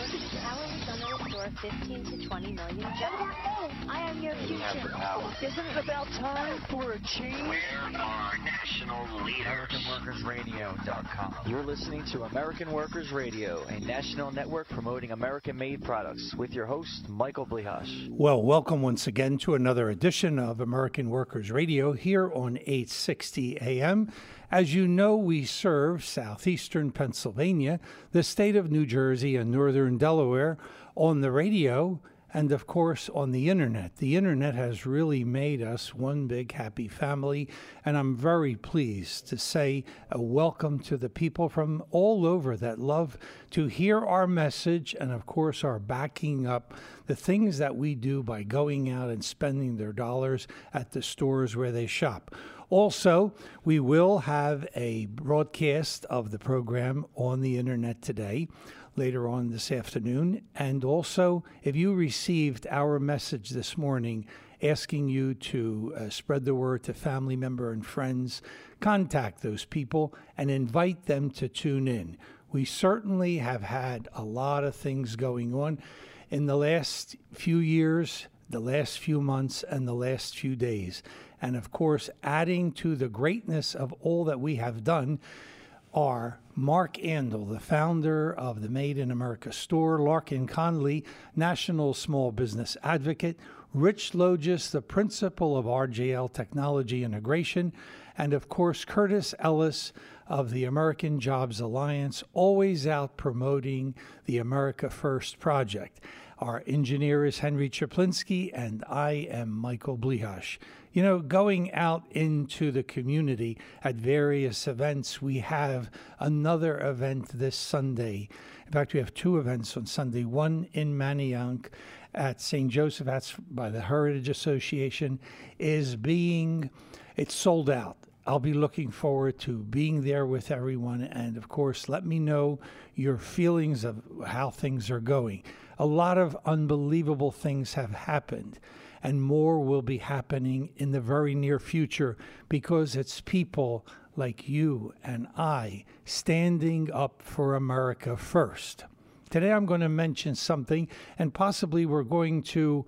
Our is going to restore 15 to 20 million jobs. I am your future. Isn't it about time for a change? Where are national leaders? AmericanWorkersRadio.com. You're listening to American Workers Radio, a national network promoting American-made products, with your host, Michael Blihash. Well, welcome once again to another edition of American Workers Radio here on 860 AM. As you know, we serve southeastern Pennsylvania, the state of New Jersey, and northern Delaware on the radio and, of course, on the Internet. The Internet has really made us one big happy family, and I'm very pleased to say a welcome to the people from all over that love to hear our message and, of course, are backing up the things that we do by going out and spending their dollars at the stores where they shop. Also, we will have a broadcast of the program on the Internet today, later on this afternoon. And also, if you received our message this morning asking you to spread the word to family member and friends, contact those people and invite them to tune in. We certainly have had a lot of things going on in the last few years, the last few months, and the last few days. And of course, adding to the greatness of all that we have done are Mark Andel, the founder of the Made in America store, Larkin Conley, National Small Business Advocate, Rich Logis, the principal of RJL Technology Integration, and of course, Curtis Ellis of the American Jobs Alliance, always out promoting the America First project. Our engineer is Henry Chaplinsky, and I am Michael Blihash. You know, going out into the community at various events, we have another event this Sunday. In fact, we have two events on Sunday, one in Manayunk at St. Joseph, that's by the Heritage Association, it's sold out. I'll be looking forward to being there with everyone. And of course, let me know your feelings of how things are going. A lot of unbelievable things have happened, and more will be happening in the very near future because it's people like you and I standing up for America first. Today I'm going to mention something, and possibly we're going to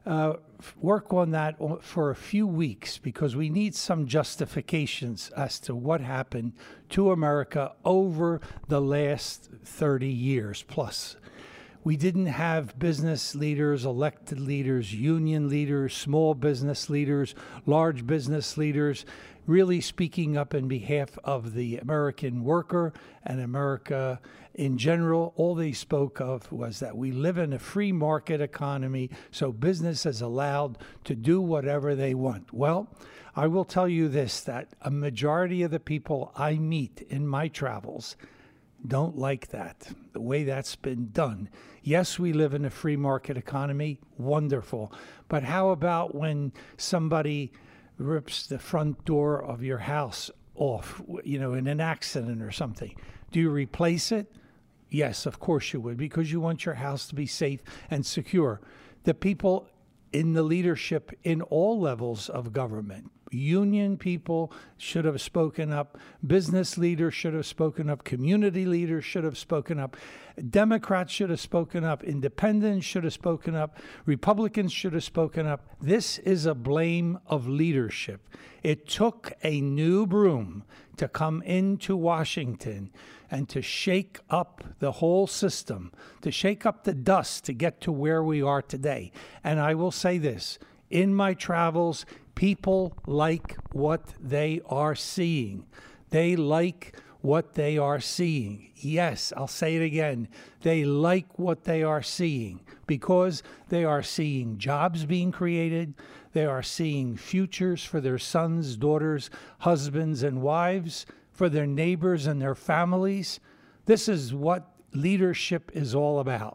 work on that for a few weeks because we need some justifications as to what happened to America over the last 30 years plus. We didn't have business leaders, elected leaders, union leaders, small business leaders, large business leaders really speaking up in behalf of the American worker and America in general. All they spoke of was that we live in a free market economy, so business is allowed to do whatever they want. Well, I will tell you this, that a majority of the people I meet in my travels don't like that, the way that's been done. Yes, we live in a free market economy, wonderful. But how about when somebody rips the front door of your house off, in an accident or something? Do you replace it? Yes, of course you would, because you want your house to be safe and secure. The people in the leadership in all levels of government, union people should have spoken up, business leaders should have spoken up, community leaders should have spoken up, Democrats should have spoken up, independents should have spoken up, Republicans should have spoken up. This is a blame of leadership. It took a new broom to come into Washington and to shake up the whole system, to shake up the dust to get to where we are today. And I will say this, in my travels, people like what they are seeing. They like what they are seeing. Yes, I'll say it again. They like what they are seeing because they are seeing jobs being created. They are seeing futures for their sons, daughters, husbands, and wives, for their neighbors and their families. This is what leadership is all about.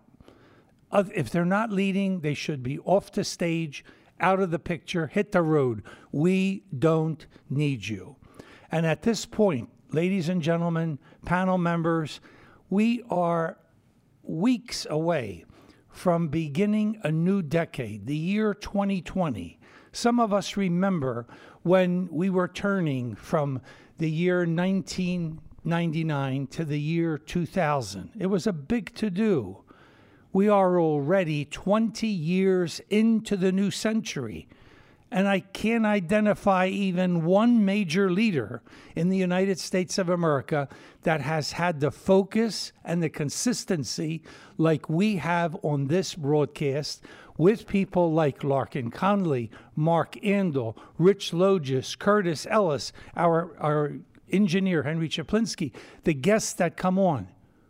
If they're not leading, they should be off the stage, out of the picture, hit the road. We don't need you. And at this point, ladies and gentlemen, panel members, we are weeks away from beginning a new decade, the year 2020. Some of us remember when we were turning from the year 1999 to the year 2000. It was a big to-do. We are already 20 years into the new century, and I can't identify even one major leader in the United States of America that has had the focus and the consistency like we have on this broadcast with people like Larkin Conley, Mark Andel, Rich Logis, Curtis Ellis, our engineer, Henry Chaplinsky, the guests that come on.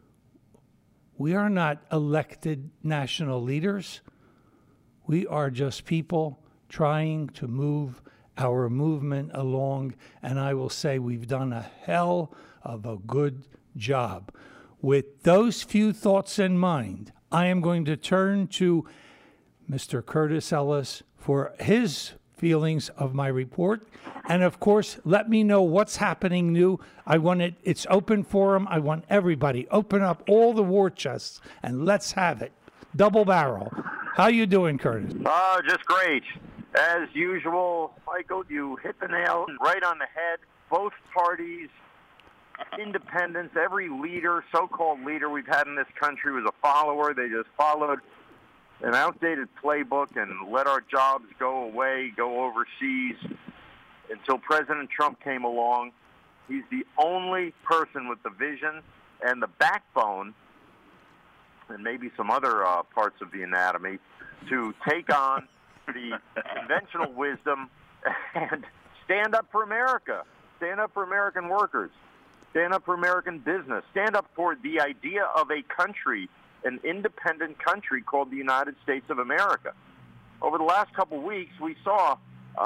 We are not elected national leaders. We are just people trying to move our movement along, and I will say we've done a hell of a good job. With those few thoughts in mind, I am going to turn to Mr. Curtis Ellis for his feelings of my report. And of course, let me know what's happening new. I want it, it's open forum. I want everybody, open up all the war chests and let's have it. Double barrel. How you doing, Curtis? Just great. As usual, Michael, you hit the nail right on the head. Both parties, independents, every leader, so-called leader we've had in this country was a follower. They just followed an outdated playbook and let our jobs go away, go overseas, until President Trump came along. He's the only person with the vision and the backbone, and maybe some other parts of the anatomy, to take on the conventional wisdom and stand up for America, stand up for American workers, stand up for American business, stand up for the idea of a country, an independent country called the United States of America. Over the last couple of weeks, we saw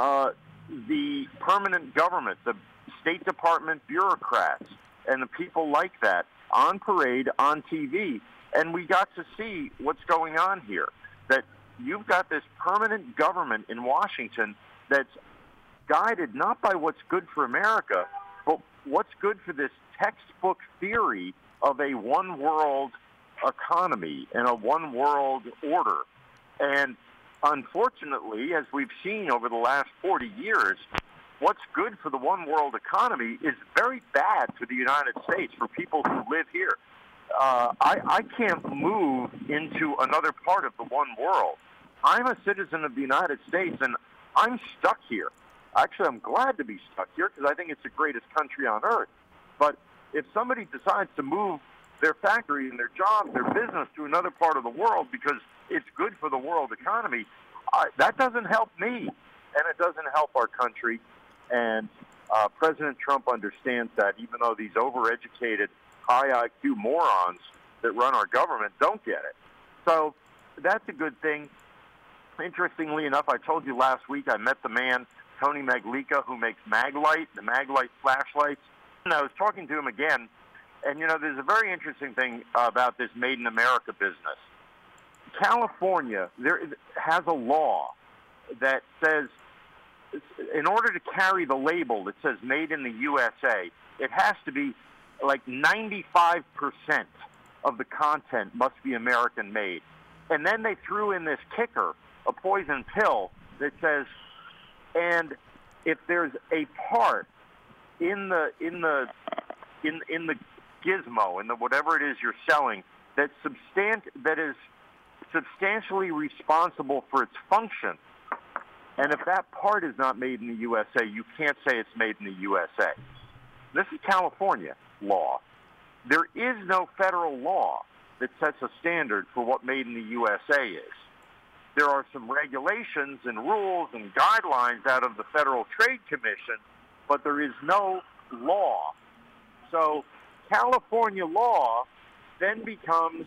the permanent government, the State Department bureaucrats, and the people like that on parade on TV. And we got to see what's going on here, that you've got this permanent government in Washington that's guided not by what's good for America, but what's good for this textbook theory of a one-world economy and a one-world order. And unfortunately, as we've seen over the last 40 years, what's good for the one-world economy is very bad for the United States, for people who live here. I can't move into another part of the one world. I'm a citizen of the United States, and I'm stuck here. Actually, I'm glad to be stuck here because I think it's the greatest country on earth. But if somebody decides to move their factory and their jobs, their business to another part of the world because it's good for the world economy, that doesn't help me, and it doesn't help our country. And President Trump understands that, even though these overeducated, high IQ morons that run our government don't get it. So that's a good thing. Interestingly enough, I told you last week I met the man, Tony Maglica, who makes Maglite, the Maglite flashlights. And I was talking to him again, and, you know, there's a very interesting thing about this Made in America business. California has a law that says in order to carry the label that says Made in the USA, it has to be like 95% of the content must be American made. And then they threw in this kicker, a poison pill that says, and if there's a part in the gizmo, in the whatever it is you're selling, that is substantially responsible for its function, and if that part is not made in the USA, you can't say it's made in the USA. This is California law. There is no federal law that sets a standard for what made in the USA is. There are some regulations and rules and guidelines out of the Federal Trade Commission, but there is no law. So California law then becomes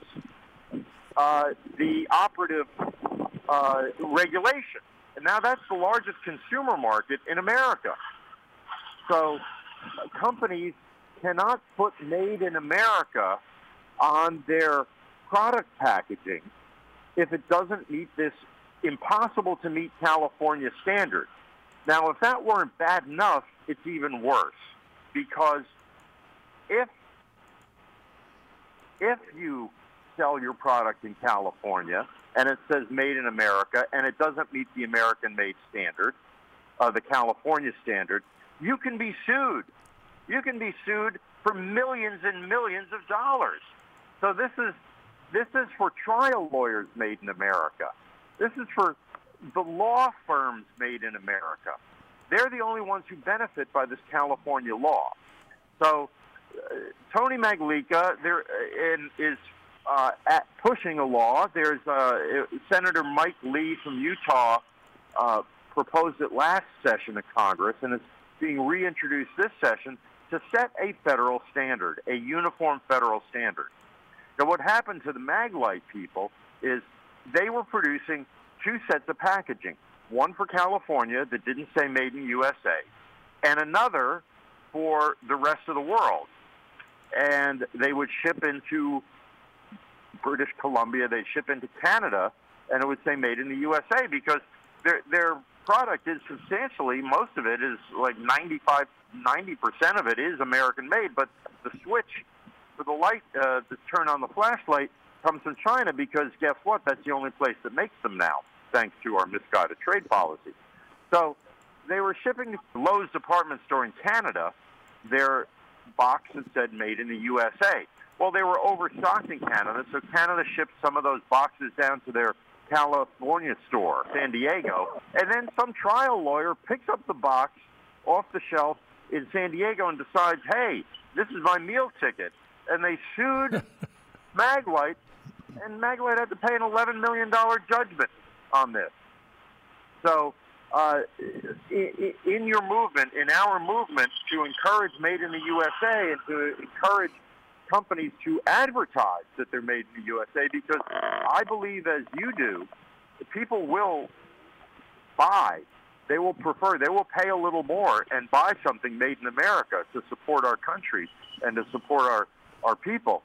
the operative regulation. And now that's the largest consumer market in America. So companies cannot put Made in America on their product packaging if it doesn't meet this impossible to meet California standard. Now, if that weren't bad enough, it's even worse, because if you sell your product in California and it says Made in America and it doesn't meet the American-made standard, the California standard, you can be sued. You can be sued for millions and millions of dollars. So this is This is for trial lawyers made in America. This is for the law firms made in America. They're the only ones who benefit by this California law. So Tony Maglica is pushing a law. There's Senator Mike Lee from Utah proposed it last session of Congress, and it's being reintroduced this session to set a federal standard, a uniform federal standard. Now, what happened to the Maglite people is they were producing two sets of packaging, one for California that didn't say made in USA, and another for the rest of the world. And they would ship into British Columbia, they'd ship into Canada, and it would say made in the USA because their product is substantially, most of it is like 90% of it is American made, but the switch for the light to turn on the flashlight comes from China because guess what? That's the only place that makes them now, thanks to our misguided trade policy. So they were shipping to Lowe's department store in Canada their box that said made in the USA. Well, they were overstocked in Canada, so Canada shipped some of those boxes down to their California store, San Diego, and then some trial lawyer picks up the box off the shelf in San Diego and decides, hey, this is my meal ticket. And they sued Maglite, and Maglite had to pay an $11 million judgment on this. So in your movement, in our movement, to encourage Made in the USA and to encourage companies to advertise that they're made in the USA, because I believe, as you do, people will buy. They will prefer, they will pay a little more and buy something made in America to support our country and to support our people.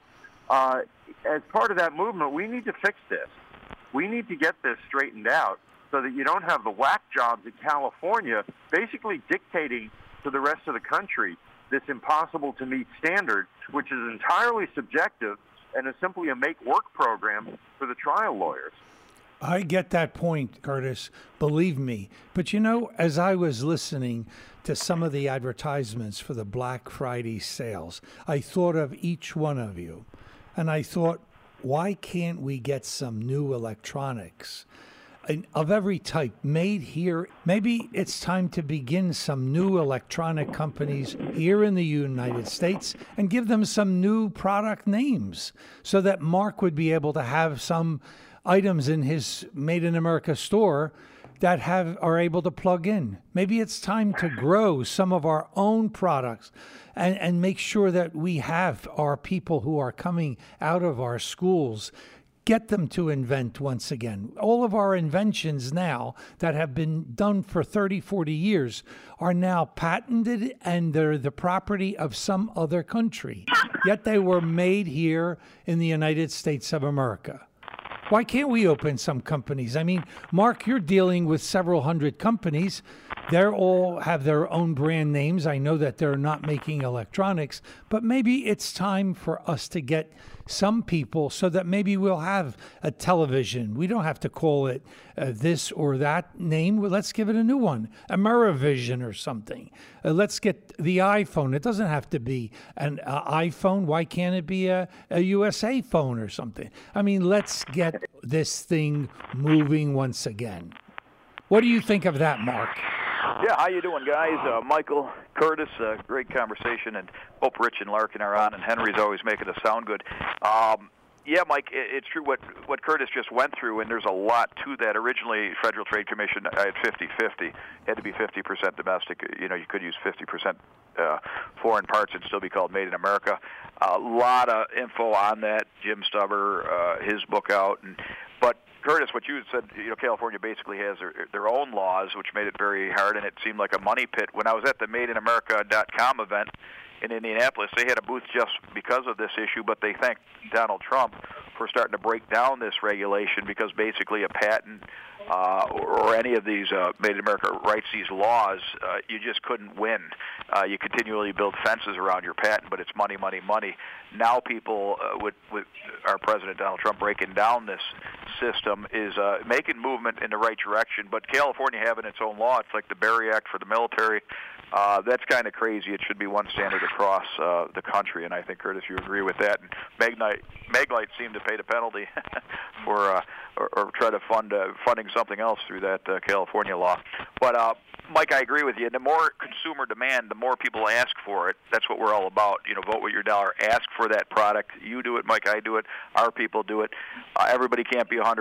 As part of that movement, we need to fix this. We need to get this straightened out so that you don't have the whack jobs in California basically dictating to the rest of the country this impossible-to-meet standard, which is entirely subjective and is simply a make-work program for the trial lawyers. I get that point, Curtis, believe me. But you know, as I was listening to some of the advertisements for the Black Friday sales, I thought of each one of you. And I thought, why can't we get some new electronics of every type made here? Maybe it's time to begin some new electronic companies here in the United States and give them some new product names so that Mark would be able to have some items in his Made in America store that are able to plug in. Maybe it's time to grow some of our own products and make sure that we have our people who are coming out of our schools, get them to invent once again. All of our inventions now that have been done for 30, 40 years are now patented and they're the property of some other country. Yet they were made here in the United States of America. Why can't we open some companies? I mean, Mark, you're dealing with several hundred companies. They all have their own brand names. I know that they're not making electronics, but maybe it's time for us to get some people so that maybe we'll have a television. We don't have to call it this or that name. Well, let's give it a new one, Amerivision or something. Let's get the iPhone. It doesn't have to be an iPhone. Why can't it be a USA phone or something? I mean, let's get this thing moving once again. What do you think of that, Mark? Yeah, how you doing, guys? Michael, Curtis, great conversation, and hope Rich and Larkin are on, and Henry's always making us sound good. Yeah, Mike, it's true what Curtis just went through, and there's a lot to that. Originally, Federal Trade Commission had 50-50. Had to be 50% domestic. You know, you could use 50% foreign parts and still be called Made in America. A lot of info on that. Jim Stubber, his book out, but Curtis, what you said, you know, California basically has their own laws, which made it very hard, and it seemed like a money pit. When I was at the MadeInAmerica.com event in Indianapolis, they had a booth just because of this issue, but they thanked Donald Trump for starting to break down this regulation because basically a patent or any of these Made in America rights, these laws, you just couldn't win. You continually build fences around your patent, but it's money, money, money. Now people, with our President Donald Trump breaking down this system, is making movement in the right direction. But California having its own law, it's like the Berry Act for the military, That's kind of crazy. It should be one standard across the country, and I think, Curtis, you agree with that. And Maglite seemed to pay the penalty for or try to funding something else through that California law. But Mike, I agree with you. The more consumer demand, the more people ask for it. That's what we're all about. Vote with your dollar. Ask for that product. You do it, Mike. I do it. Our people do it. Everybody can't be 100%.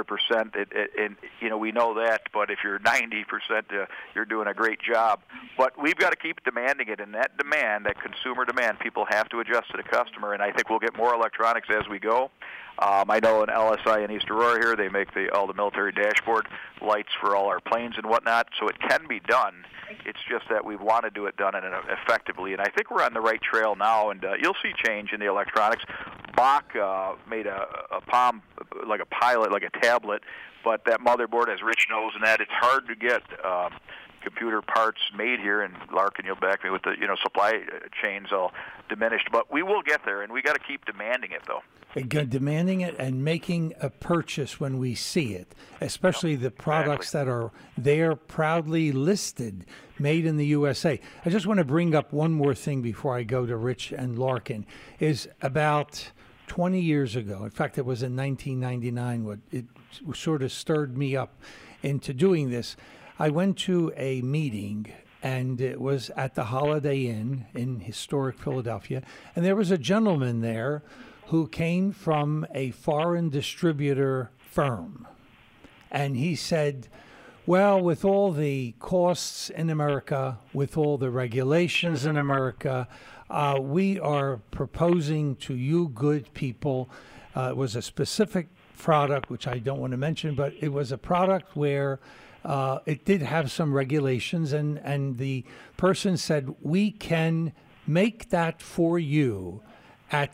And we know that. But if you're 90%, you're doing a great job. But we've got to keep demanding it, and that consumer demand, people have to adjust to the customer. And I think we'll get more electronics as we go. I know in LSI in East Aurora here, they make all the military dashboard lights for all our planes and whatnot, so it can be done. It's just that we want to do it done effectively, and I think we're on the right trail now, and you'll see change in the electronics. Bach made a Palm, like a Pilot, like a tablet, but that motherboard, as Rich knows, and that it's hard to get computer parts made here, and Larkin, you'll back me with the supply chains all diminished, but we will get there, and we got to keep demanding it, though. Demanding it and making a purchase when we see it, especially the products that are there proudly listed, made in the USA. I just want to bring up one more thing before I go to Rich and Larkin. Is about 20 years ago, in fact, it was in 1999, it sort of stirred me up into doing this. I went to a meeting, and it was at the Holiday Inn in historic Philadelphia, and there was a gentleman there who came from a foreign distributor firm. And he said, well, with all the costs in America, with all the regulations in America, we are proposing to you good people, it was a specific product, which I don't want to mention, but it was a product where it did have some regulations, and the person said, we can make that for you at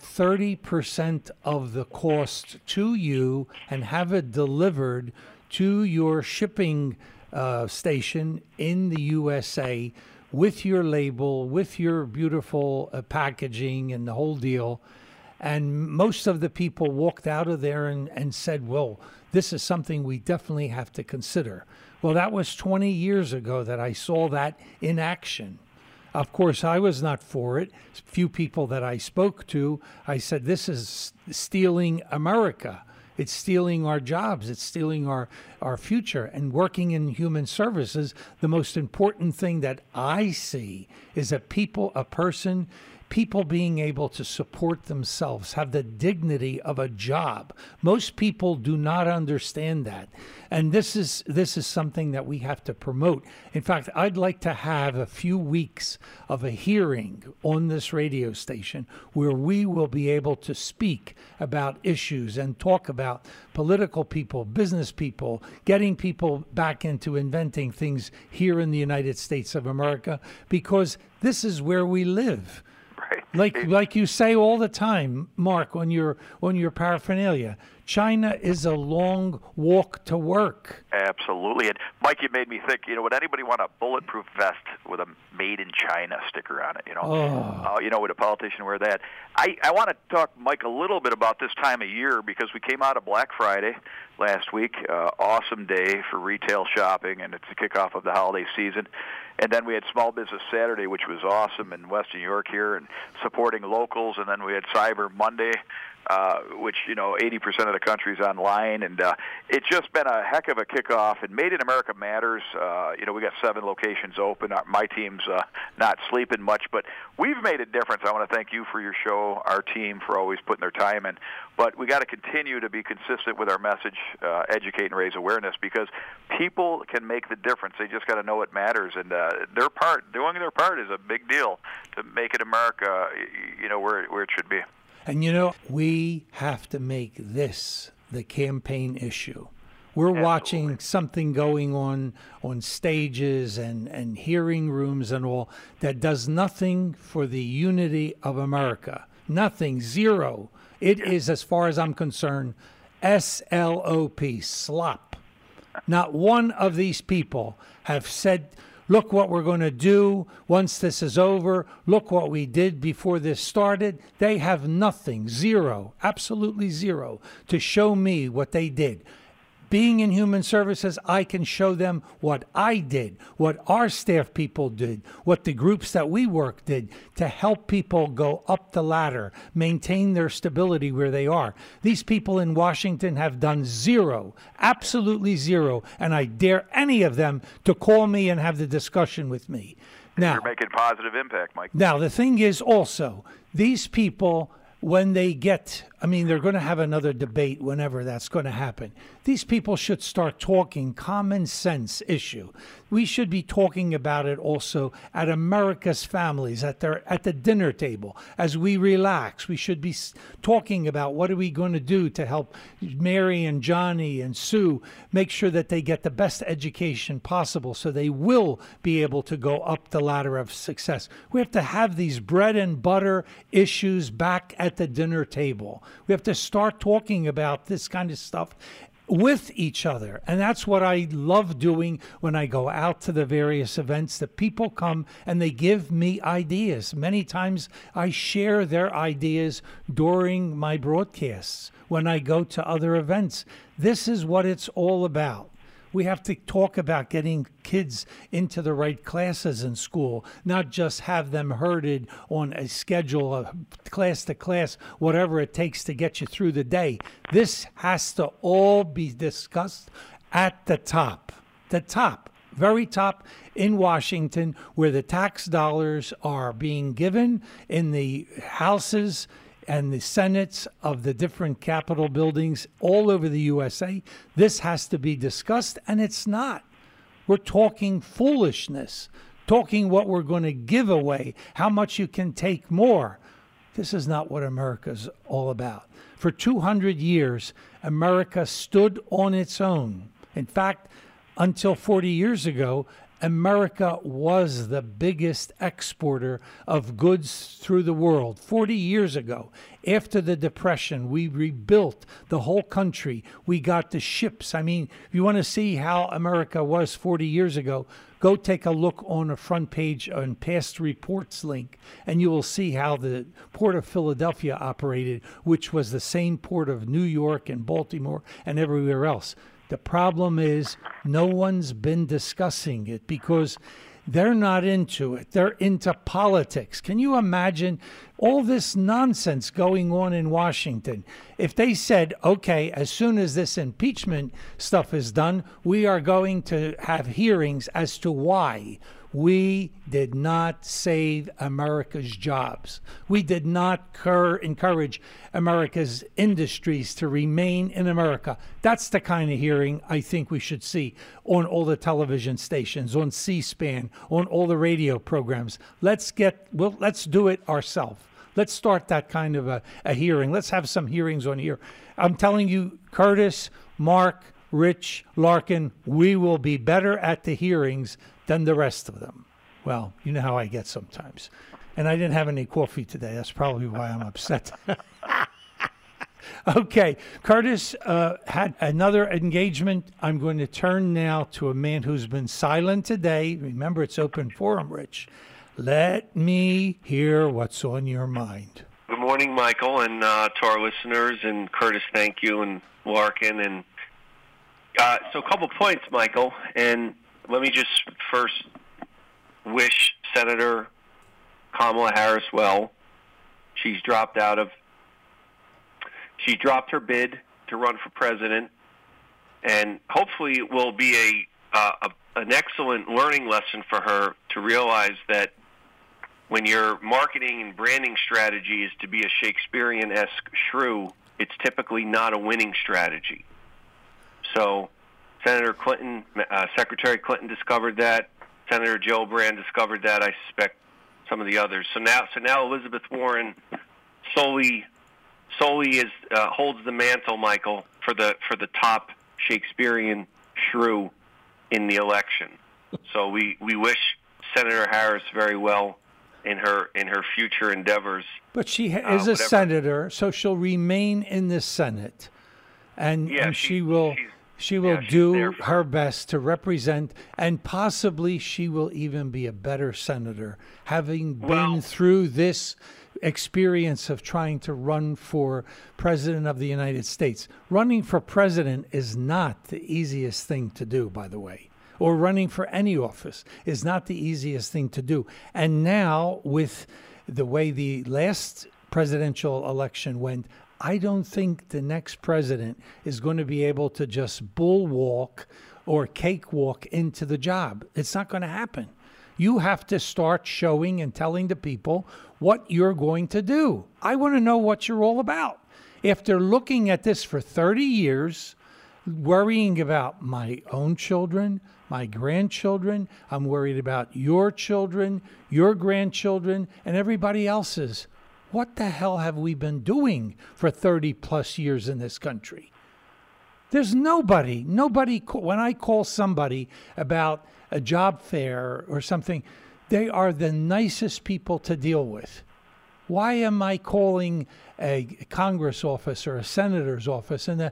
30% of the cost to you and have it delivered to your shipping station in the USA with your label, with your beautiful packaging and the whole deal. And most of the people walked out of there and said, well, this is something we definitely have to consider. Well, that was 20 years ago that I saw that in action. Of course, I was not for it. Few people that I spoke to, I said, this is stealing America. It's stealing our jobs. It's stealing our future. And working in human services, the most important thing that I see is people being able to support themselves, have the dignity of a job. Most people do not understand that. And this is something that we have to promote. In fact, I'd like to have a few weeks of a hearing on this radio station where we will be able to speak about issues and talk about political people, business people, getting people back into inventing things here in the United States of America, because this is where we live. Like you say all the time, Mark, on your paraphernalia, China is a long walk to work. Absolutely. And Mike, you made me think, would anybody want a bulletproof vest with a made in China sticker on it? Would a politician wear that? I want to talk, Mike, a little bit about this time of year, because we came out of Black Friday last week, awesome day for retail shopping, and it's the kickoff of the holiday season. And then we had Small Business Saturday, which was awesome in West New York here, and supporting locals. And then we had Cyber Monday, which 80% of the country's online, and it's just been a heck of a kickoff. And Made in America matters. We got 7 locations open. My team's not sleeping much, but we've made a difference. I want to thank you for your show, our team for always putting their time in. But we got to continue to be consistent with our message, educate and raise awareness, because people can make the difference. They just got to know it matters, and doing their part is a big deal to make it America, where it should be. And we have to make this the campaign issue. We're watching something going on stages and hearing rooms and all that does nothing for the unity of America. Nothing, zero. It is, as far as I'm concerned, SLOP, slop. Not one of these people have said, look what we're going to do once this is over. Look what we did before this started. They have nothing, zero, absolutely zero, to show me what they did. Being in human services, I can show them what I did, what our staff people did, what the groups that we work did to help people go up the ladder, maintain their stability where they are. These people in Washington have done zero, absolutely zero, and I dare any of them to call me and have the discussion with me. Now, You're making positive impact, Mike. Now, the thing is also, these people, when they get, I mean, they're going to have another debate whenever that's going to happen. These people should start talking common sense issue. We should be talking about it also at America's families, at the dinner table. As we relax, we should be talking about what are we going to do to help Mary and Johnny and Sue make sure that they get the best education possible so they will be able to go up the ladder of success. We have to have these bread and butter issues back at the dinner table. We have to start talking about this kind of stuff with each other. And that's what I love doing when I go out to the various events, that people come and they give me ideas. Many times I share their ideas during my broadcasts when I go to other events. This is what it's all about. We have to talk about getting kids into the right classes in school, not just have them herded on a schedule of class to class, whatever it takes to get you through the day. This has to all be discussed at the top, very top in Washington, where the tax dollars are being given in the houses and the senates of the different Capitol buildings all over the USA. This has to be discussed, and it's not. We're talking foolishness, talking what we're going to give away, how much you can take more. This is not what America's all about. For 200 years, America stood on its own. In fact, until 40 years ago, America was the biggest exporter of goods through the world. 40 years ago, after the Depression, we rebuilt the whole country. We got the ships. I mean, if you want to see how America was 40 years ago, go take a look on the front page on Past Reports link, and you will see how the Port of Philadelphia operated, which was the same port of New York and Baltimore and everywhere else. The problem is no one's been discussing it because they're not into it. They're into politics. Can you imagine all this nonsense going on in Washington? If they said, okay, as soon as this impeachment stuff is done, we are going to have hearings as to why we did not save America's jobs. We did not encourage America's industries to remain in America. That's the kind of hearing I think we should see on all the television stations, on C-SPAN, on all the radio programs. Let's do it ourselves. Let's start that kind of a hearing. Let's have some hearings on here. I'm telling you, Curtis, Mark, Rich, Larkin, we will be better at the hearings than the rest of them. Well, you know how I get sometimes. And I didn't have any coffee today. That's probably why I'm upset. Okay, Curtis had another engagement. I'm going to turn now to a man who's been silent today. Remember, it's open forum, Rich. Let me hear what's on your mind. Good morning, Michael, and to our listeners. And Curtis, thank you, and Larkin. And so a couple points, Michael. And let me just first wish Senator Kamala Harris well. She dropped her bid to run for president, and hopefully it will be an excellent learning lesson for her to realize that when your marketing and branding strategy is to be a Shakespearean-esque shrew, it's typically not a winning strategy. So Senator Clinton, Secretary Clinton discovered that. Senator Gillibrand discovered that. I suspect some of the others. So now Elizabeth Warren solely holds the mantle, Michael, for the top Shakespearean shrew in the election. So we wish Senator Harris very well in her future endeavors. But she is a senator, so she'll remain in the Senate, and she will She will she's do there for her best to represent, and possibly she will even be a better senator, having been through this experience of trying to run for president of the United States. Running for president is not the easiest thing to do, by the way, or running for any office is not the easiest thing to do. And now, with the way the last presidential election went, I don't think the next president is going to be able to just bullwalk or cakewalk into the job. It's not going to happen. You have to start showing and telling the people what you're going to do. I want to know what you're all about. After looking at this for 30 years, worrying about my own children, my grandchildren, I'm worried about your children, your grandchildren, and everybody else's. What the hell have we been doing for 30 plus years in this country? There's nobody, when I call somebody about a job fair or something, they are the nicest people to deal with. Why am I calling a Congress office or a senator's office and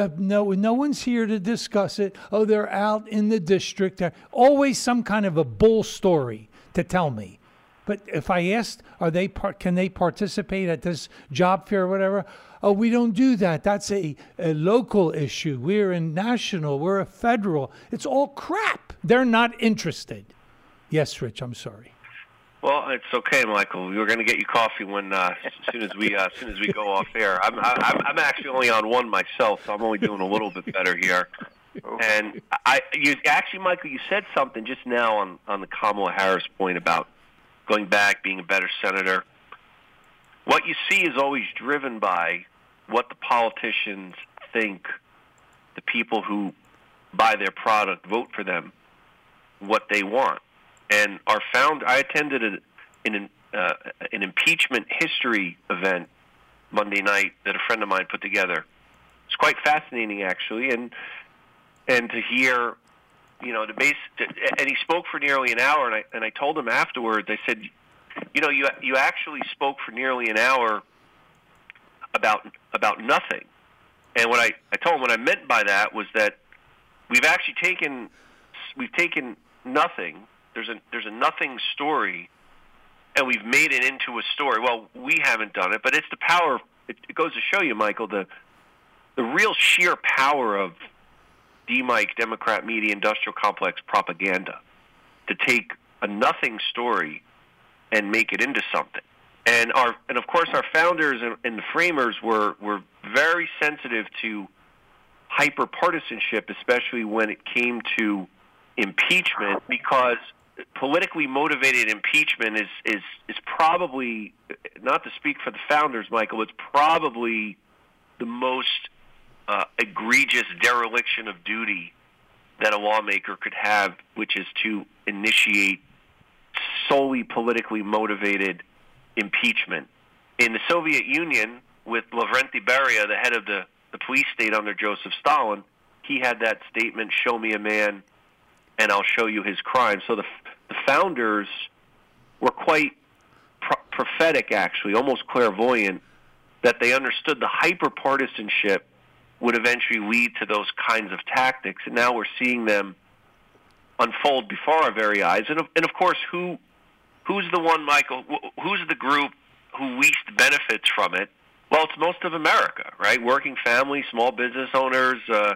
no one's here to discuss it? Oh, they're out in the district. Always some kind of a bull story to tell me. But if I asked, can they participate at this job fair or whatever? Oh, we don't do that. That's a local issue. We're a national. We're a federal. It's all crap. They're not interested. Yes, Rich, I'm sorry. Well, it's okay, Michael. We're going to get you coffee when as soon as we go off air. I'm actually only on one myself, so I'm only doing a little bit better here. And Michael, you said something just now on the Kamala Harris point about going back, being a better senator. What you see is always driven by what the politicians think the people who buy their product, vote for them, what they want. And I attended an impeachment history event Monday night that a friend of mine put together. It's quite fascinating, actually, and to hear, and he spoke for nearly an hour, and I told him afterwards, I said, you actually spoke for nearly an hour about nothing. And what I told him what I meant by that was that we've taken nothing. There's a nothing story, and we've made it into a story. Well, we haven't done it, but it's the power. It goes to show you, Michael, the real sheer power of D-Mike, Democrat Media Industrial Complex propaganda to take a nothing story and make it into something. And of course our founders and the framers were very sensitive to hyper-partisanship, especially when it came to impeachment, because politically motivated impeachment is probably, not to speak for the founders, Michael, it's probably the most egregious dereliction of duty that a lawmaker could have, which is to initiate solely politically motivated impeachment. In the Soviet Union, with Lavrentiy Beria, the head of the police state under Joseph Stalin, he had that statement, "Show me a man, and I'll show you his crime." So the founders were quite prophetic, actually, almost clairvoyant, that they understood the hyper-partisanship would eventually lead to those kinds of tactics, and now we're seeing them unfold before our very eyes. And of course, who's the one, Michael? Who's the group who least benefits from it? Well, it's most of America, right? Working families, small business owners,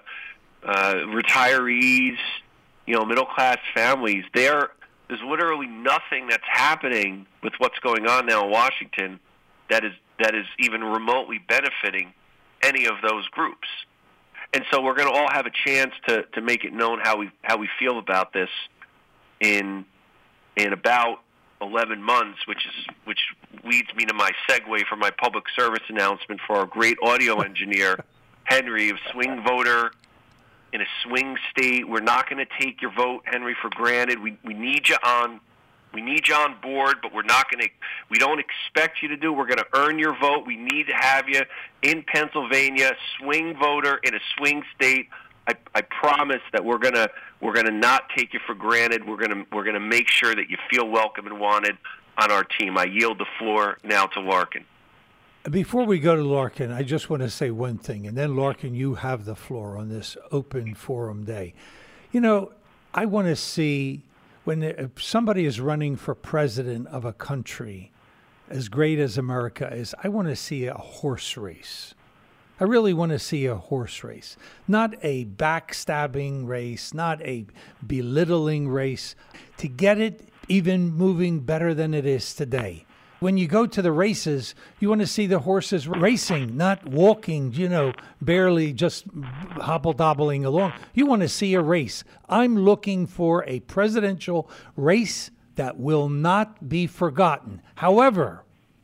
retirees, middle-class families. There's literally nothing that's happening with what's going on now in Washington that is even remotely benefiting any of those groups. And so we're going to all have a chance to make it known how we feel about this in about 11 months, which leads me to my segue for my public service announcement for our great audio engineer, Henry, of Swing Voter in a swing state. We're not going to take your vote, Henry, for granted. We need you on. We need you on board, but we don't expect you to do it. We're going to earn your vote. We need to have you in Pennsylvania, swing voter in a swing state. I promise that we're gonna not take you for granted. We're gonna make sure that you feel welcome and wanted on our team. I yield the floor now to Larkin. Before we go to Larkin, I just want to say one thing, and then Larkin, you have the floor on this open forum day. You know, I want to see when somebody is running for president of a country as great as America is, I want to see a horse race. I really want to see a horse race, not a backstabbing race, not a belittling race, to get it even moving better than it is today. When you go to the races, you want to see the horses racing, not walking, barely just hobble-dobbling along. You want to see a race. I'm looking for a presidential race that will not be forgotten. However,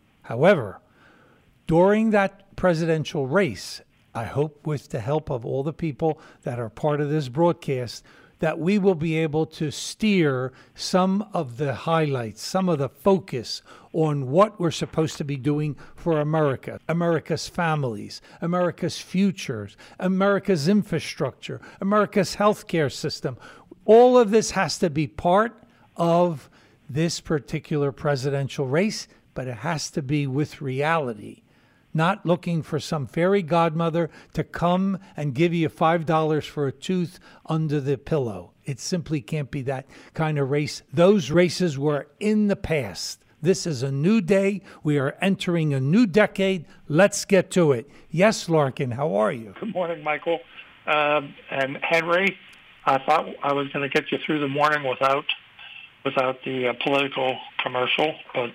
during that presidential race, I hope with the help of all the people that are part of this broadcast, that we will be able to steer some of the highlights, some of the focus on what we're supposed to be doing for America, America's families, America's futures, America's infrastructure, America's healthcare system. All of this has to be part of this particular presidential race, but it has to be with reality. Not looking for some fairy godmother to come and give you $5 for a tooth under the pillow. It simply can't be that kind of race. Those races were in the past. This is a new day. We are entering a new decade. Let's get to it. Yes, Larkin, how are you? Good morning, Michael. And Henry, I thought I was going to get you through the morning without the political commercial, but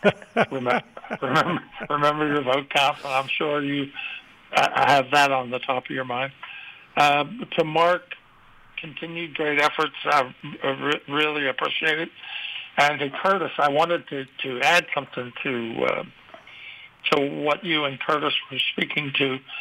remember your vote count, and I'm sure you have that on the top of your mind. To Mark, continued great efforts. I really appreciate it. And to Curtis, I wanted to add something to what you and Curtis were speaking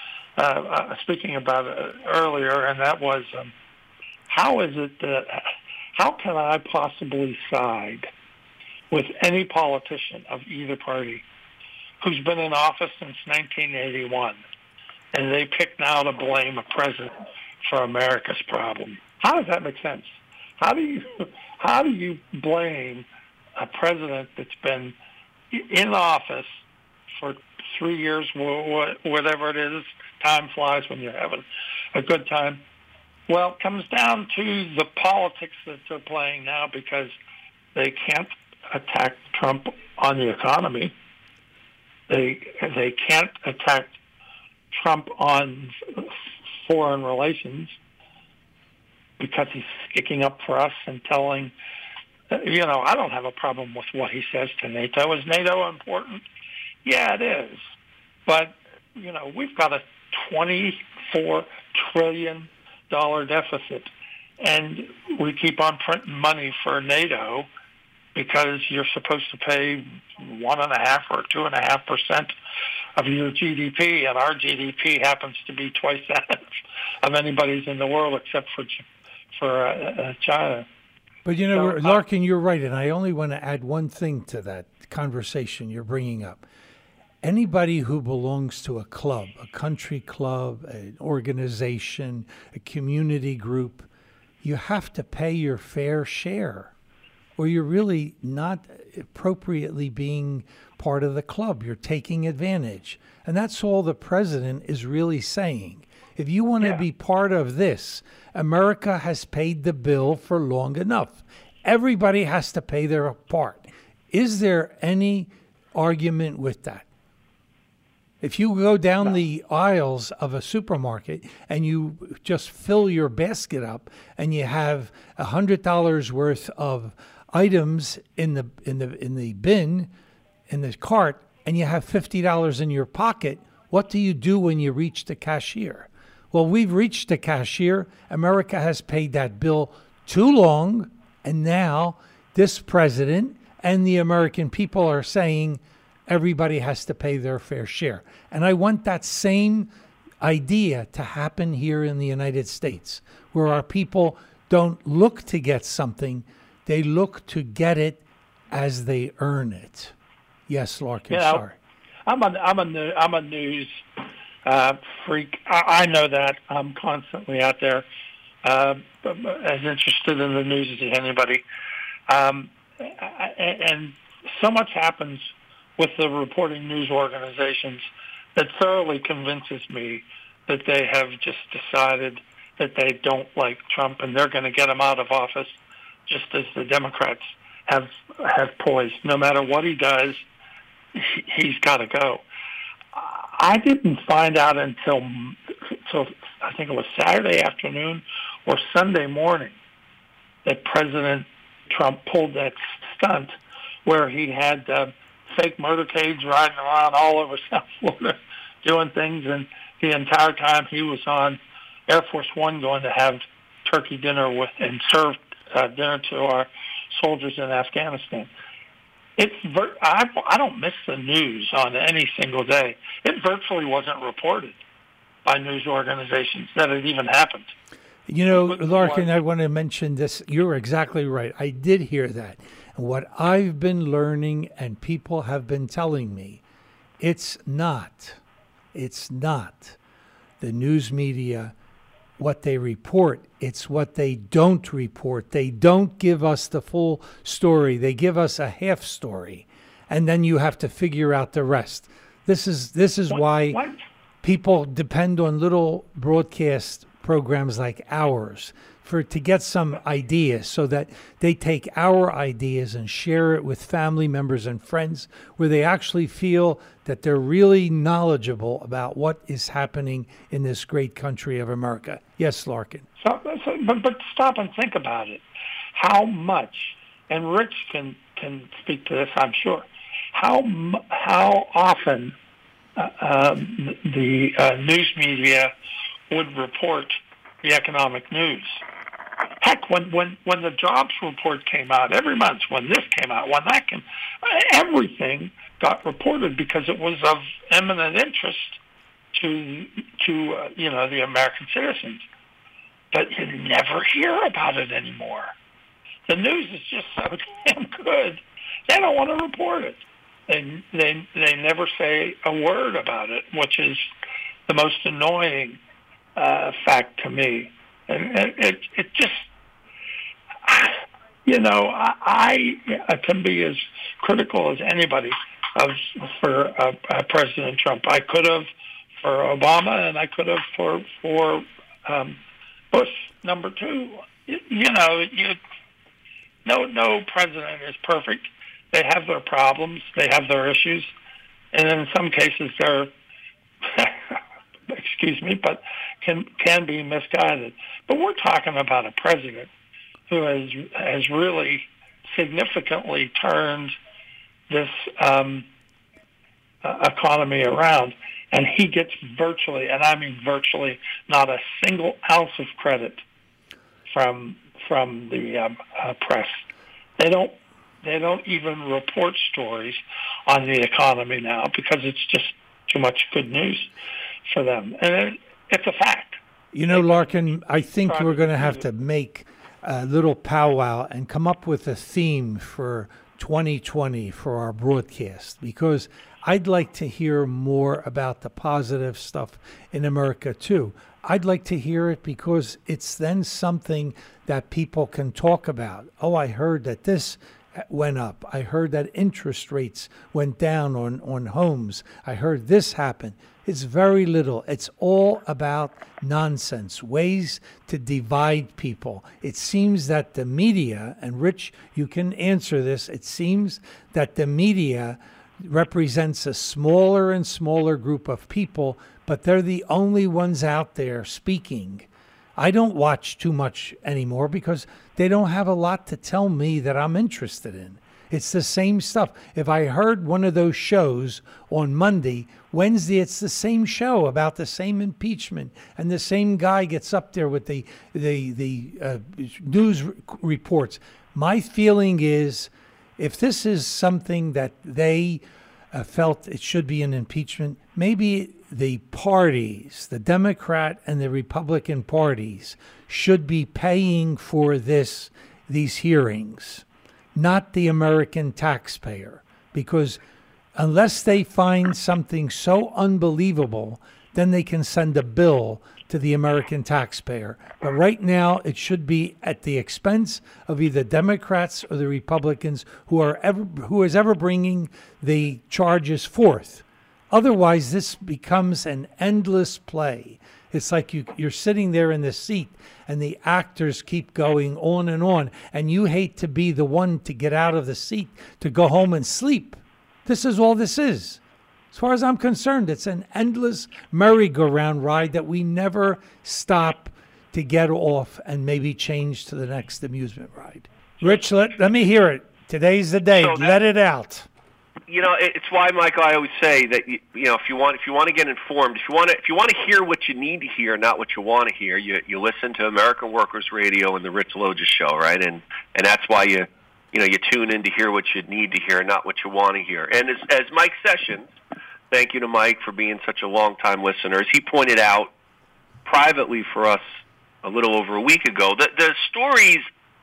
about earlier, and that was how is it that how can I possibly side with any politician of either party who's been in office since 1981, and they pick now to blame a president for America's problem? How does that make sense? How do you blame a president that's been in office for 3 years, whatever it is? Time flies when you're having a good time. Well, it comes down to the politics that they're playing now, because they can't attack Trump on the economy. They can't attack Trump on foreign relations because he's sticking up for us and telling, I don't have a problem with what he says to NATO. Is NATO important? Yeah, it is. But, we've got a $24 trillion deficit, and we keep on printing money for NATO because you're supposed to pay 1.5% or 2.5% of your GDP, and our GDP happens to be twice that of anybody's in the world except for China. But Larkin, you're right, and I only want to add one thing to that conversation you're bringing up. Anybody who belongs to a club, a country club, an organization, a community group, you have to pay your fair share, or you're really not appropriately being part of the club. You're taking advantage. And that's all the president is really saying. If you want to be part of this, America has paid the bill for long enough. Everybody has to pay their part. Is there any argument with that? If you go down the aisles of a supermarket and you just fill your basket up and you have $100 worth of items in the bin, in the cart, and you have $50 in your pocket, what do you do when you reach the cashier? Well, we've reached the cashier. America has paid that bill too long, and now this president and the American people are saying everybody has to pay their fair share. And I want that same idea to happen here in the United States, where our people don't look to get something, they look to get it as they earn it. Yes, Larkin, sorry. I'm a news freak. I know that. I'm constantly out there, as interested in the news as anybody. And so much happens with the reporting news organizations that thoroughly convinces me that they have just decided that they don't like Trump and they're going to get him out of office, just as the Democrats have poised. No matter what he does, he's got to go. I didn't find out until I think it was Saturday afternoon or Sunday morning that President Trump pulled that stunt where he had fake motorcades riding around all over South Florida doing things, and the entire time he was on Air Force One going to have turkey dinner with and serve dinner to our soldiers in Afghanistan. I don't miss the news on any single day. It virtually wasn't reported by news organizations that it even happened. You know, Larkin, I want to mention this. You're exactly right. I did hear that. And what I've been learning and people have been telling me, it's not the news media, what they report. It's what they don't report. They don't give us the full story. They give us a half story, and then you have to figure out the rest. This is why people depend on little broadcast programs like ours to get some ideas, so that they take our ideas and share it with family members and friends, where they actually feel that they're really knowledgeable about what is happening in this great country of America. Yes, Larkin. But stop and think about it. How much, and Rich can speak to this, I'm sure, how often the news media would report the economic news. Heck, when the jobs report came out every month, when this came out, when that came, everything got reported because it was of eminent interest to the American citizens. But you never hear about it anymore. The news is just so damn good. They don't want to report it. They never say a word about it, which is the most annoying fact to me. And it just, I can be as critical as anybody for President Trump. I could have for Obama, and I could have for Bush number 2. No president is perfect. They have their problems. They have their issues, and in some cases they're excuse me, but can be misguided. But we're talking about a president who has really significantly turned this economy around, and he gets virtually, and I mean virtually, not a single ounce of credit from the press. They don't even report stories on the economy now because it's just too much good news for them. And it's a fact. Larkin, I think we're going to have to make a little powwow and come up with a theme for 2020 for our broadcast, because I'd like to hear more about the positive stuff in America too. I'd like to hear it because it's then something that people can talk about. Oh, I heard that this went up. I heard that interest rates went down on homes. I heard this happen. It's very little. It's all about nonsense, ways to divide people. It seems that the media, and Rich, you can answer this, it seems that the media represents a smaller and smaller group of people, but they're the only ones out there speaking. I don't watch too much anymore because they don't have a lot to tell me that I'm interested in. It's the same stuff. If I heard one of those shows on Monday, Wednesday it's the same show about the same impeachment, and the same guy gets up there with the news reports. My feeling is, if this is something that they felt it should be an impeachment, maybe the parties, the Democrat and the Republican parties, should be paying for these hearings, not the American taxpayer, because unless they find something so unbelievable then they can send a bill to the American taxpayer. But right now, it should be at the expense of either Democrats or the Republicans who is ever bringing the charges forth. Otherwise, this becomes an endless play. It's like you're sitting there in the seat and the actors keep going on, and you hate to be the one to get out of the seat to go home and sleep. This is all this is. As far as I'm concerned, it's an endless merry-go-round ride that we never stop to get off and maybe change to the next amusement ride. Rich, let me hear it. Today's the day. Let it out. You know, it's why, Michael, I always say that if you want to get informed, if you want to hear what you need to hear, not what you want to hear, you listen to American Workers Radio and the Rich Loja Show, right? And that's why you tune in to hear what you need to hear, not what you want to hear. And as Mike Sessions, thank you to Mike for being such a long-time listener, as he pointed out privately for us a little over a week ago, the stories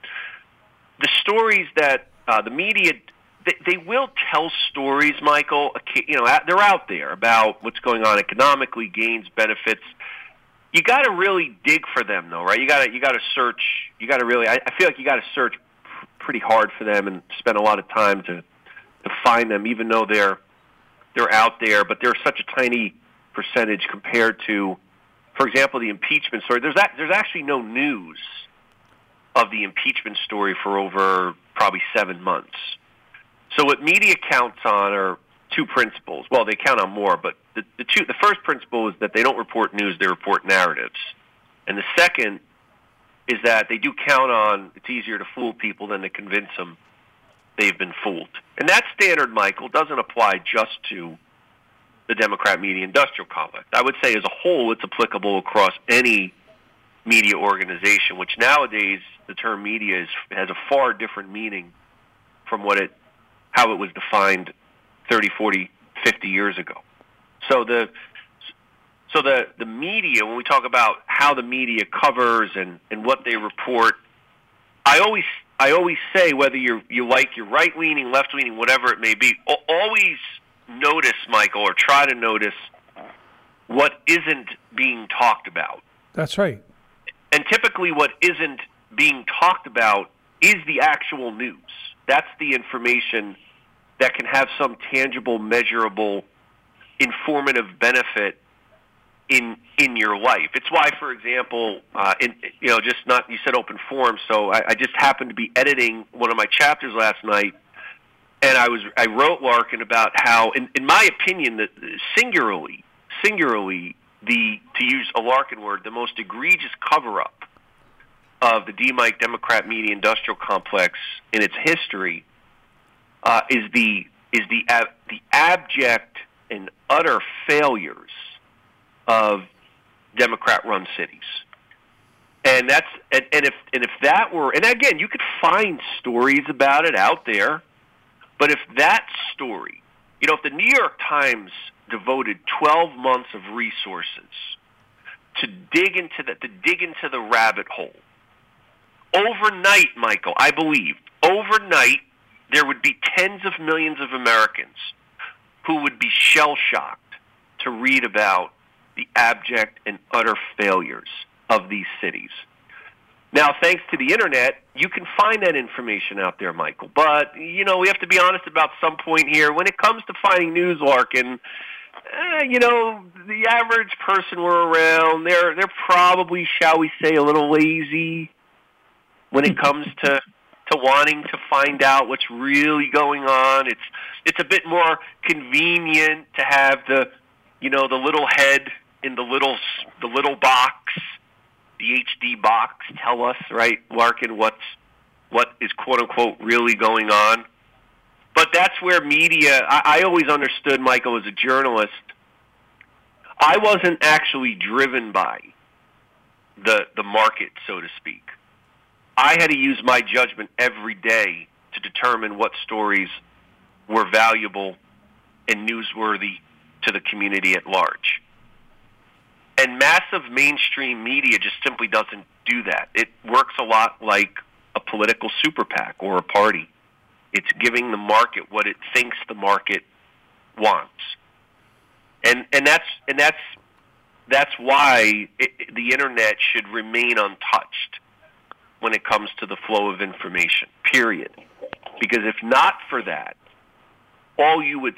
that the media. They will tell stories, Michael. They're out there about what's going on economically, gains, benefits. You got to really dig for them, though, right? You got to search. You got to really. I feel like you got to search pretty hard for them and spend a lot of time to find them, even though they're out there. But they're such a tiny percentage compared to, for example, the impeachment story. There's actually no news of the impeachment story for over probably 7 months. So what media counts on are two principles. Well, they count on more, but the first principle is that they don't report news, they report narratives. And the second is that they do count on it's easier to fool people than to convince them they've been fooled. And that standard, Michael, doesn't apply just to the Democrat media industrial complex. I would say as a whole it's applicable across any media organization, which nowadays the term media has a far different meaning from how it was defined 30, 40, 50 years ago. So the media, when we talk about how the media covers and what they report, I always say, whether you like your right-leaning, left-leaning, whatever it may be, always notice, Michael, or try to notice what isn't being talked about. That's right. And typically what isn't being talked about is the actual news. That's the information that can have some tangible, measurable, informative benefit in your life. It's why, for example, you said open forum, so I just happened to be editing one of my chapters last night, and I wrote Larkin about how, in my opinion, that singularly, to use a Larkin word, the most egregious cover-up of the D-Mike Democrat media industrial complex in its history is the abject and utter failures of Democrat-run cities. And if that were, and again, you could find stories about it out there, but if that story, if the New York Times devoted 12 months of resources to dig into the rabbit hole, overnight, Michael, I believe, overnight, there would be tens of millions of Americans who would be shell-shocked to read about the abject and utter failures of these cities. Now, thanks to the Internet, you can find that information out there, Michael. But, we have to be honest about some point here. When it comes to finding news, Larkin, the average person we're around, they're probably, shall we say, a little lazy when it comes to wanting to find out what's really going on. It's a bit more convenient to have the little head in the little box, the HD box, tell us, right, Larkin, what is quote unquote really going on. But that's where media, I always understood, Michael, as a journalist, I wasn't actually driven by the market, so to speak. I had to use my judgment every day to determine what stories were valuable and newsworthy to the community at large. And massive mainstream media just simply doesn't do that. It works a lot like a political super PAC or a party. It's giving the market what it thinks the market wants. And that's that's why the internet should remain untouched when it comes to the flow of information. Period. Because if not for that, all you would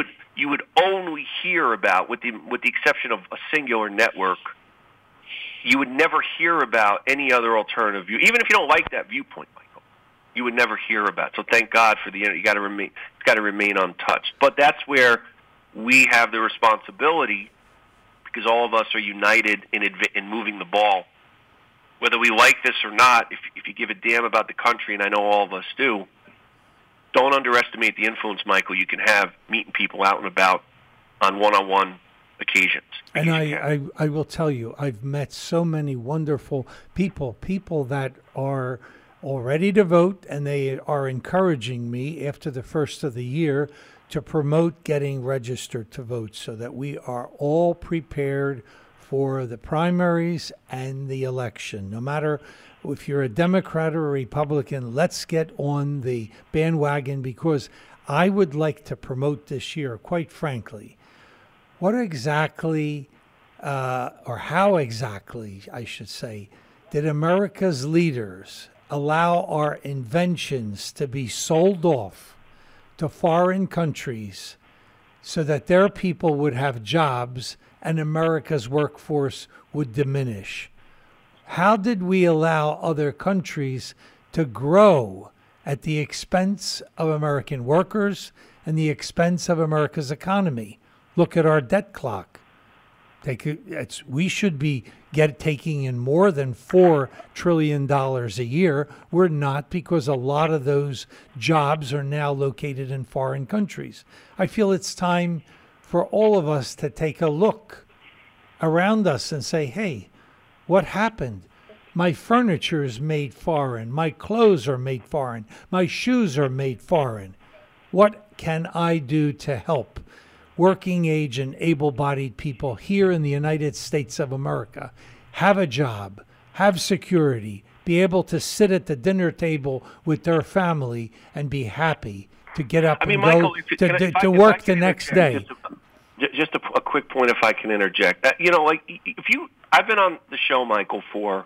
only hear about, with the exception of a singular network, you would never hear about any other alternative view. Even if you don't like that viewpoint, Michael, you would never hear about it. So thank God for the internet. It's got to remain untouched. But that's where we have the responsibility, because all of us are united in moving the ball. Whether we like this or not, if you give a damn about the country, and I know all of us do, don't underestimate the influence, Michael, you can have meeting people out and about on one-on-one occasions. And I will tell you, I've met so many wonderful people that are all ready to vote, and they are encouraging me after the first of the year to promote getting registered to vote so that we are all prepared for the primaries and the election. No matter if you're a Democrat or a Republican, let's get on the bandwagon, because I would like to promote this year, quite frankly, what exactly, or how exactly, I should say, did America's leaders allow our inventions to be sold off to foreign countries so that their people would have jobs and America's workforce would diminish? How did we allow other countries to grow at the expense of American workers and the expense of America's economy? Look at our debt clock. We should be taking in more than $4 trillion a year. We're not, because a lot of those jobs are now located in foreign countries. I feel it's time for all of us to take a look around us and say, hey, what happened? My furniture is made foreign. My clothes are made foreign. My shoes are made foreign. What can I do to help working age and able-bodied people here in the United States of America have a job, have security, be able to sit at the dinner table with their family and be happy to get up and Michael, go to work the next day? Just a quick point, if I can interject. I've been on the show, Michael, for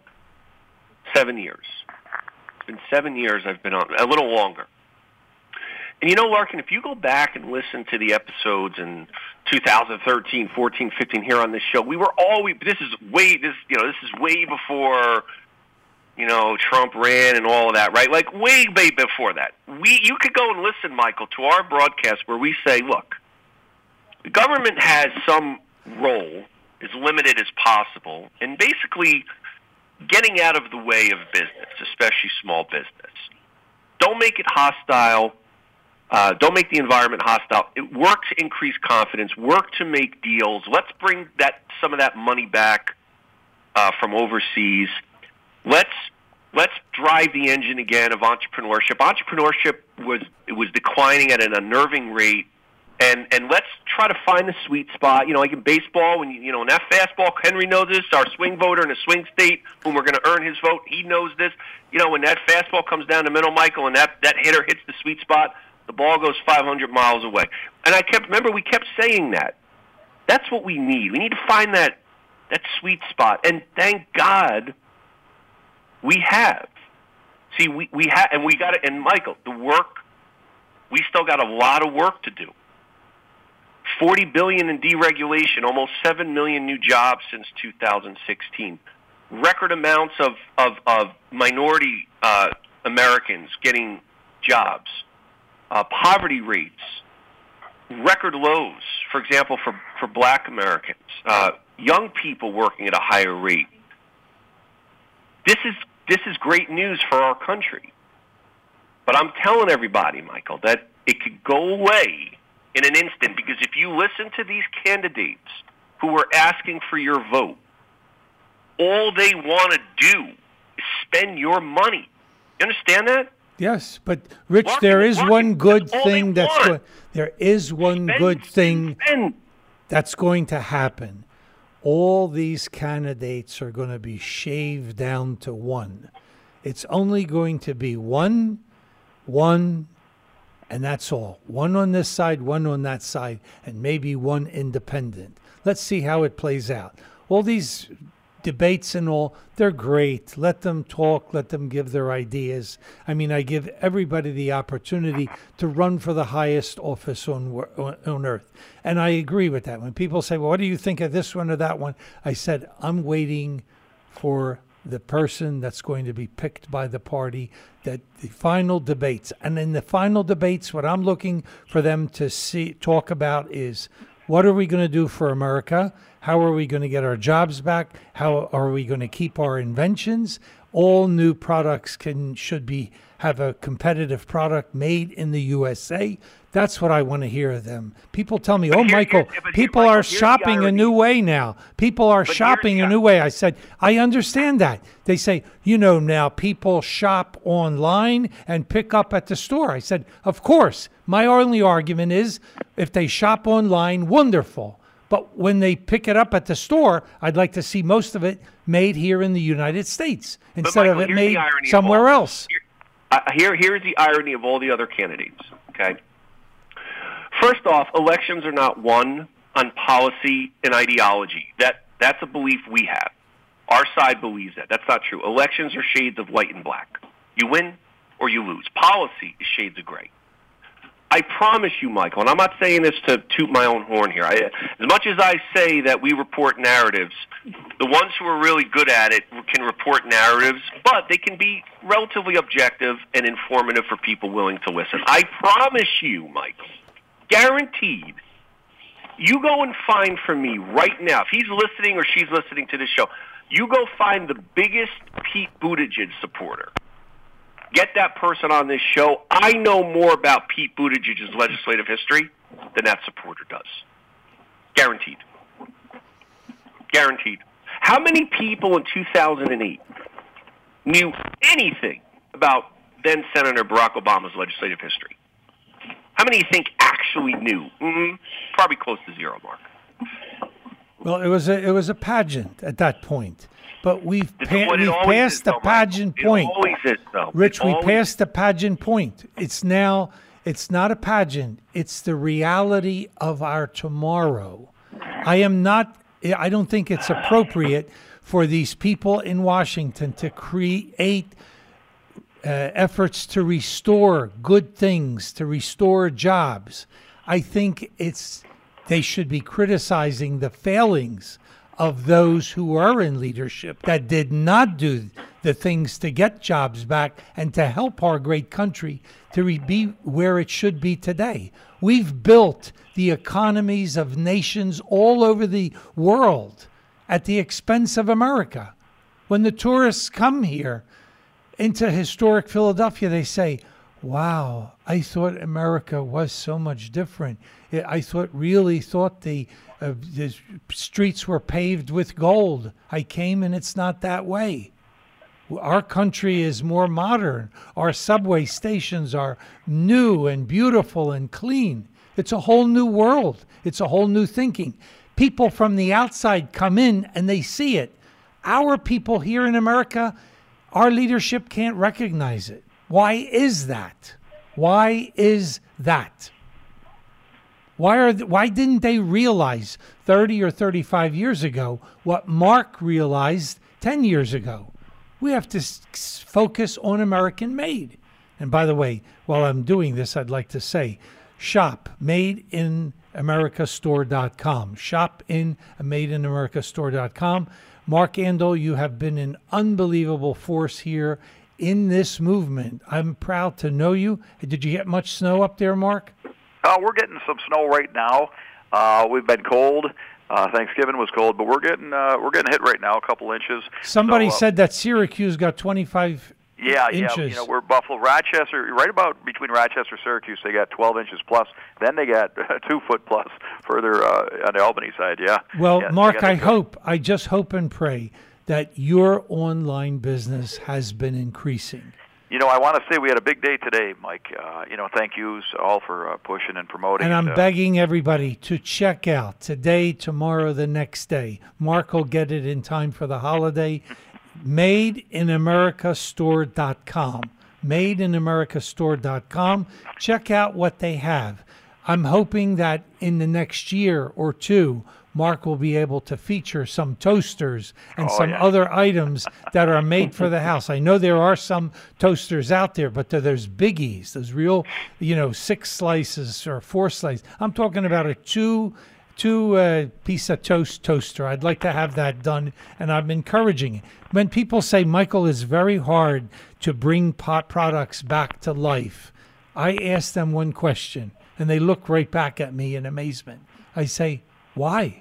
7 years. It's been 7 years I've been on, a little longer. And Larkin, if you go back and listen to the episodes in 2013, 14, 15 here on this show, this is way before, Trump ran and all of that, right? Like way before that. You could go and listen, Michael, to our broadcast where we say, look, the government has some role, as limited as possible, in basically getting out of the way of business, especially small business. Don't make it hostile. Don't make the environment hostile. Work to increase confidence. Work to make deals. Let's bring some of that money back from overseas. Let's drive the engine again of entrepreneurship. Entrepreneurship was declining at an unnerving rate, and let's try to find the sweet spot. Like in baseball, when in that fastball, Henry knows this. Our swing voter in a swing state, whom we're going to earn his vote, he knows this. When that fastball comes down the middle, Michael, and that hitter hits the sweet spot, the ball goes 500 miles away. And we kept saying that. That's what we need. We need to find that sweet spot. And thank God we have. See, we have, and we got it. And Michael, we still got a lot of work to do. $40 billion in deregulation, almost 7 million new jobs since 2016. Record amounts of minority Americans getting jobs. Poverty rates, record lows, for example, for black Americans. Young people working at a higher rate. This is great news for our country. But I'm telling everybody, Michael, that it could go away in an instant, because if you listen to these candidates who are asking for your vote, all they want to do is spend your money. You understand that? Yes, but Rich, there is one good thing that's going to happen. All these candidates are going to be shaved down to one. It's only going to be one, and that's all. One on this side, one on that side, and maybe one independent. Let's see how it plays out. all these debates and all, they're great. Let them talk, let them give their ideas. I mean, I give everybody the opportunity to run for the highest office on earth. And I agree with that. When people say, well, what do you think of this one or that one? I said, I'm waiting for the person that's going to be picked by the party, that the final debates. And in the final debates, what I'm looking for them to talk about is, what are we going to do for America? How are we going to get our jobs back? How are we going to keep our inventions? All new products should have a competitive product made in the USA. That's what I want to hear of them. People tell me, Michael, people are shopping a new way now. People are shopping a new way. I said, I understand that. They say, now people shop online and pick up at the store. I said, of course. My only argument is, if they shop online, wonderful. But when they pick it up at the store, I'd like to see most of it made here in the United States instead of it made somewhere else. Here's the irony of all the other candidates, okay? First off, elections are not won on policy and ideology. That's a belief we have. Our side believes that. That's not true. Elections are shades of white and black. You win or you lose. Policy is shades of gray. I promise you, Michael, and I'm not saying this to toot my own horn here. As much as I say that we report narratives, the ones who are really good at it can report narratives, but they can be relatively objective and informative for people willing to listen. I promise you, Michael, guaranteed, you go and find for me right now, if he's listening or she's listening to this show, you go find the biggest Pete Buttigieg supporter. Get that person on this show. I know more about Pete Buttigieg's legislative history than that supporter does. Guaranteed. Guaranteed. How many people in 2008 knew anything about then Senator Barack Obama's legislative history? How many do you think actually knew? Probably close to zero, Mark. Well, it was a pageant at that point. But we've passed the pageant point. It always is, though. Rich, we passed the pageant point. It's not a pageant. It's the reality of our tomorrow. I don't think it's appropriate for these people in Washington to create efforts to restore good things, to restore jobs. I think they should be criticizing the failings of those who are in leadership that did not do the things to get jobs back and to help our great country to be where it should be today. We've built the economies of nations all over the world at the expense of America. When the tourists come here into historic Philadelphia, they say, wow, I thought America was so much different. I really thought the streets were paved with gold. I came and it's not that way. Our country is more modern. Our subway stations are new and beautiful and clean. It's a whole new world. It's a whole new thinking. People from the outside come in and they see it. Our people here in America, our leadership can't recognize it. Why is that? Why is that? Why didn't they realize 30 or 35 years ago what Mark realized 10 years ago? We have to focus on American made. And by the way, while I'm doing this, I'd like to say, shop madeinamericastore.com. Shop in madeinamericastore.com. Mark Andol, you have been an unbelievable force here in this movement. I'm proud to know you. Did you get much snow up there, Mark? We're getting some snow right now. We've been cold. Thanksgiving was cold, but we're getting hit right now, a couple inches. Somebody said that Syracuse got 25 inches. Yeah. We're Buffalo, Rochester, right about between Rochester and Syracuse. They got 12 inches plus. Then they got 2 foot plus further on the Albany side. Yeah. Well, yeah, Mark, I just hope and pray that your online business has been increasing. I want to say we had a big day today, Mike. Thank yous all for pushing and promoting. And I'm begging everybody to check out today, tomorrow, the next day. Mark will get it in time for the holiday. MadeInAmericaStore.com. MadeInAmericaStore.com. Check out what they have. I'm hoping that in the next year or two, Mark will be able to feature some toasters and Oh, some yeah. other items that are made for the house. I know there are some toasters out there, but there's biggies, those real, 6 slices or 4 slices. I'm talking about a two piece of toaster. I'd like to have that done, and I'm encouraging it. When people say, Michael, it's very hard to bring pot products back to life, I ask them one question, and they look right back at me in amazement. I say, why?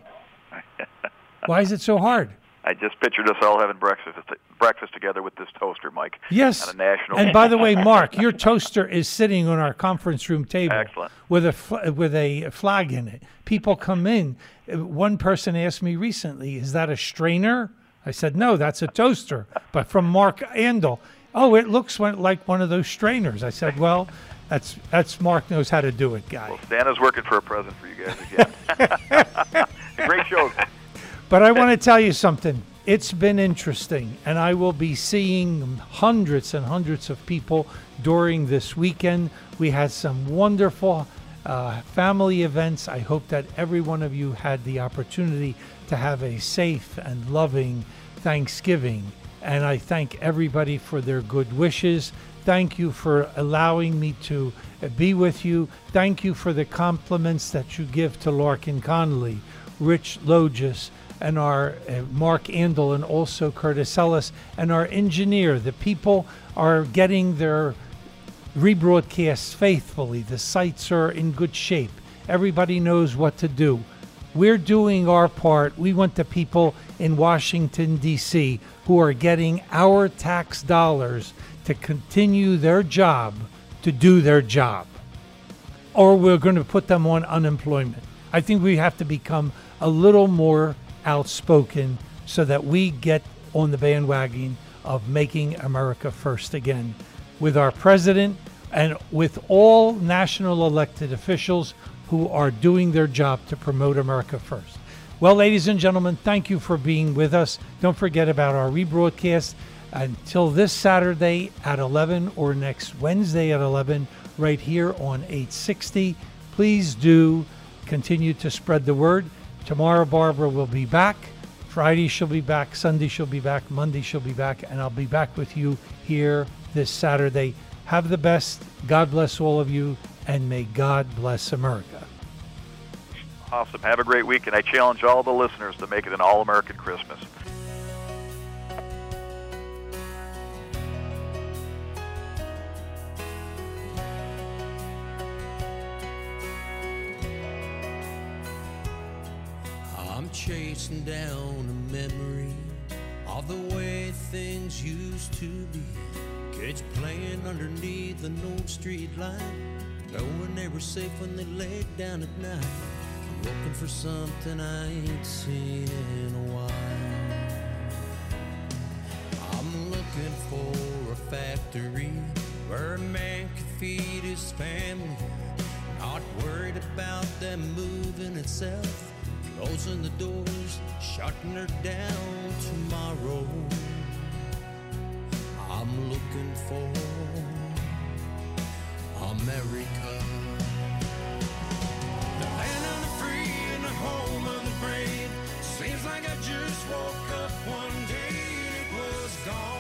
Why is it so hard? I just pictured us all having breakfast together with this toaster, Mike. Yes. On a national. And by the way, Mark, your toaster is sitting on our conference room table. Excellent. With a flag in it. People come in. One person asked me recently, "Is that a strainer?" I said, "No, that's a toaster." But from Mark Andel, "Oh, it looks like one of those strainers." I said, "Well, that's Mark knows how to do it, guy." Well, Santa's working for a present for you guys again. Great show. But I want to tell you something. It's been interesting, and I will be seeing hundreds and hundreds of people during this weekend. We had some wonderful family events. I hope that every one of you had the opportunity to have a safe and loving Thanksgiving. And I thank everybody for their good wishes. Thank you for allowing me to be with you. Thank you for the compliments that you give to Larkin Connolly, Rich Logis, and our Mark Andel, and also Curtis Ellis, and our engineer. The people are getting their rebroadcasts faithfully. The sites are in good shape. Everybody knows what to do. We're doing our part. We want the people in Washington, D.C., who are getting our tax dollars to continue their job, to do their job. Or we're going to put them on unemployment. I think we have to become a little more outspoken so that we get on the bandwagon of making America first again, with our president and with all national elected officials who are doing their job to promote America first. Well, ladies and gentlemen, thank you for being with us. Don't forget about our rebroadcast until this Saturday at 11 or next Wednesday at 11 right here on 860. Please do continue to spread the word. Tomorrow, Barbara will be back. Friday, she'll be back. Sunday, she'll be back. Monday, she'll be back. And I'll be back with you here this Saturday. Have the best. God bless all of you. And may God bless America. Awesome. Have a great week. And I challenge all the listeners to make it an all-American Christmas. I'm chasing down a memory of the way things used to be. Kids playing underneath an old street light, knowing they were safe when they laid down at night. I'm looking for something I ain't seen in a while. I'm looking for a factory where a man could feed his family, not worried about them moving itself. Closing the doors, shutting her down tomorrow. I'm looking for America. The land of the free and the home of the brave. Seems like I just woke up one day and it was gone.